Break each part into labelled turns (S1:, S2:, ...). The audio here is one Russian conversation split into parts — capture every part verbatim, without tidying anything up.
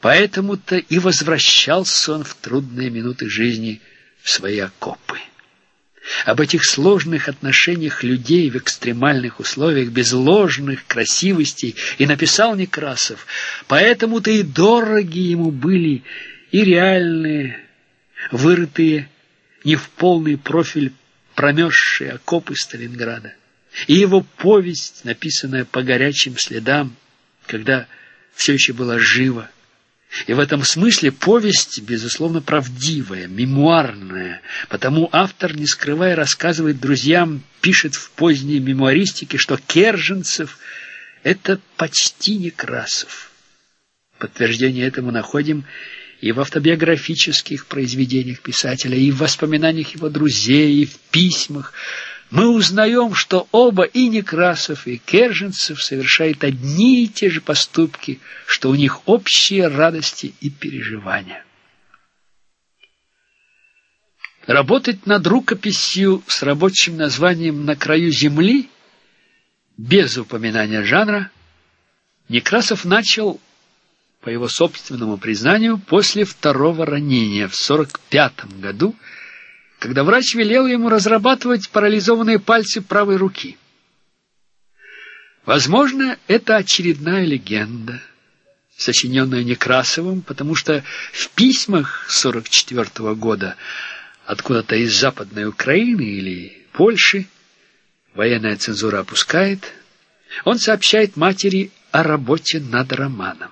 S1: Поэтому-то и возвращался он в трудные минуты жизни в свои окопы. Об этих сложных отношениях людей в экстремальных условиях, без ложных красивостей, и написал Некрасов. Поэтому-то и дороги ему были и реальные, вырытые не в полный профиль промерзшие окопы Сталинграда, и его повесть, написанная по горячим следам, когда все еще была жива. И в этом смысле повесть, безусловно, правдивая, мемуарная, потому автор, не скрывая, рассказывает друзьям, пишет в поздней мемуаристике, что Керженцев — это почти Некрасов. Подтверждение этому находим и в автобиографических произведениях писателя, и в воспоминаниях его друзей, и в письмах. Мы узнаем, что оба, и Некрасов, и Керженцев, совершают одни и те же поступки, что у них общие радости и переживания. Работать над рукописью с рабочим названием «На краю земли» без упоминания жанра Некрасов начал, по его собственному признанию, после второго ранения в сорок пятом году, когда врач велел ему разрабатывать парализованные пальцы правой руки. Возможно, это очередная легенда, сочиненная Некрасовым, потому что в письмах сорок четвёртого года откуда-то из Западной Украины или Польши, военная цензура опускает, он сообщает матери о работе над романом.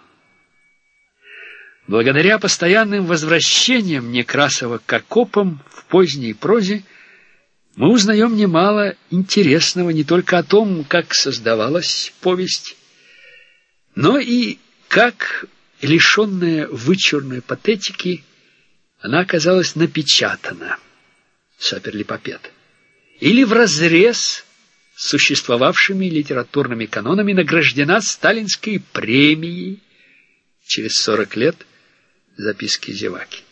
S1: Благодаря постоянным возвращениям Некрасова к окопам в поздней прозе мы узнаем немало интересного не только о том, как создавалась повесть, но и как, лишенная вычурной патетики, она оказалась напечатана, Сапер-Липопед, или вразрез с существовавшими литературными канонами награждена сталинской премией через сорок лет. Записки зеваки.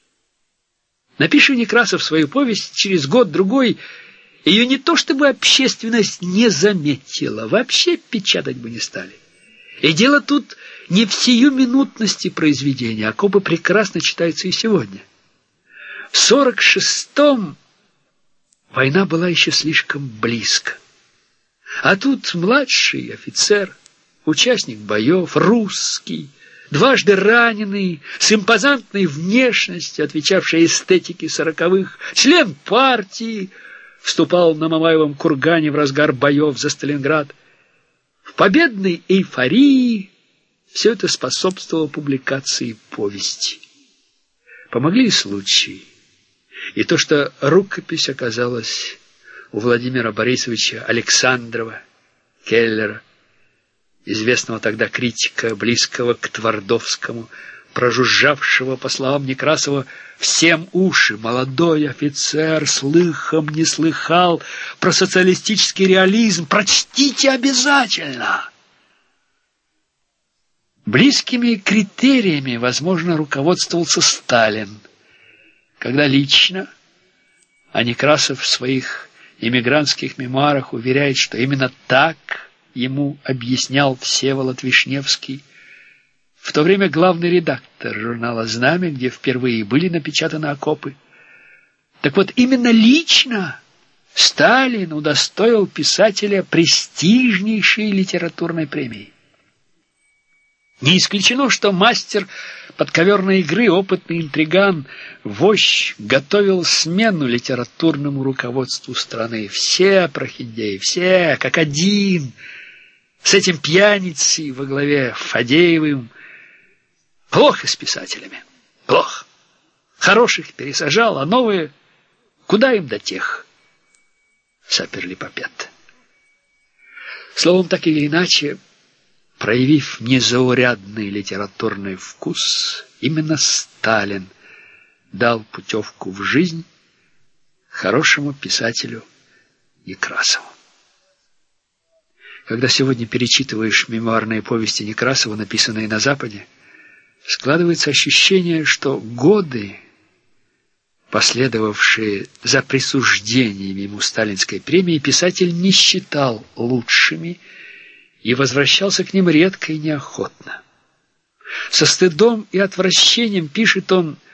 S1: Напиши Некрасов свою повесть, через год-другой ее не то чтобы общественность не заметила, вообще печатать бы не стали. И дело тут не в сиюминутности произведения, окопы прекрасно читаются и сегодня. В сорок шестом война была еще слишком близко. А тут младший офицер, участник боев, русский, дважды раненый, с импозантной внешностью, отвечавшей эстетике сороковых, член партии, вступал на Мамаевом кургане в разгар боев за Сталинград. В победной эйфории все это способствовало публикации повести. Помогли и случаи, и то, что рукопись оказалась у Владимира Борисовича Александрова, Келлера, известного тогда критика, близкого к Твардовскому, прожужжавшего, по словам Некрасова, всем уши. Молодой офицер слыхом не слыхал про социалистический реализм. Прочтите обязательно! Близкими критериями, возможно, руководствовался Сталин, когда лично, а Некрасов в своих эмигрантских мемуарах уверяет, что именно так ему объяснял Всеволод Вишневский, в то время главный редактор журнала «Знамя», где впервые были напечатаны окопы. Так вот, именно лично Сталин удостоил писателя престижнейшей литературной премии. Не исключено, что мастер подковерной игры, опытный интриган, вождь готовил смену литературному руководству страны. Все прохиндеи, все, как один, с этим пьяницей во главе Фадеевым. Плохо с писателями, плохо. Хороших пересажал, а новые, куда им до тех? Сапер-Липопед. Словом, так или иначе, проявив незаурядный литературный вкус, именно Сталин дал путевку в жизнь хорошему писателю Некрасову. Когда сегодня перечитываешь мемуарные повести Некрасова, написанные на Западе, складывается ощущение, что годы, последовавшие за присуждением ему сталинской премии, писатель не считал лучшими и возвращался к ним редко и неохотно. Со стыдом и отвращением пишет он